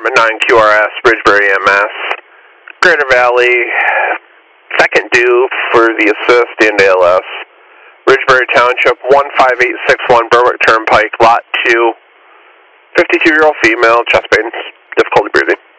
Department 9 QRS, Bridgebury EMS, Greater Valley, second due for the assist and ALS. Ridgebury Township, 15861 Berwick Turnpike, Lot 2, 52-year-old female, chest pain, difficulty breathing.